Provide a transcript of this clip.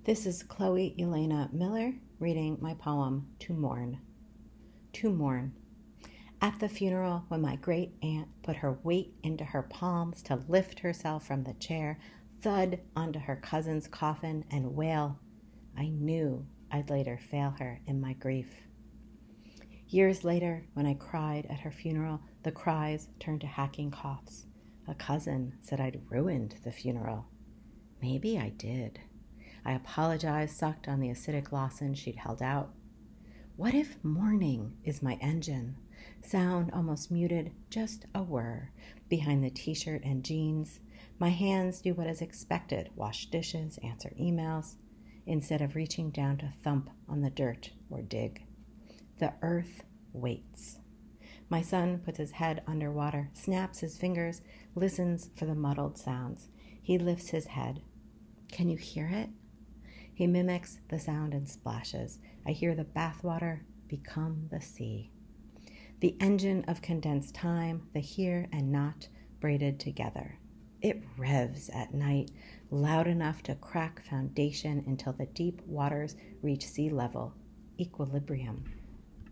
This is Chloe Elena Miller reading my poem, To Mourn. To mourn. At the funeral, when my great aunt put her weight into her palms to lift herself from the chair, thud onto her cousin's coffin and wail, I knew I'd later fail her in my grief. Years later, when I cried at her funeral, the cries turned to hacking coughs. A cousin said I'd ruined the funeral. Maybe I did. I apologized, sucked on the acidic lozenge she'd held out. What if mourning is my engine? Sound almost muted, just a whir. Behind the t-shirt and jeans, my hands do what is expected, wash dishes, answer emails, instead of reaching down to thump on the dirt or dig. The earth waits. My son puts his head underwater, snaps his fingers, listens for the muddled sounds. He lifts his head. Can you hear it? He mimics the sound and splashes. I hear the bathwater become the sea. The engine of condensed time, the here and not braided together. It revs at night, loud enough to crack foundation until the deep waters reach sea level, equilibrium.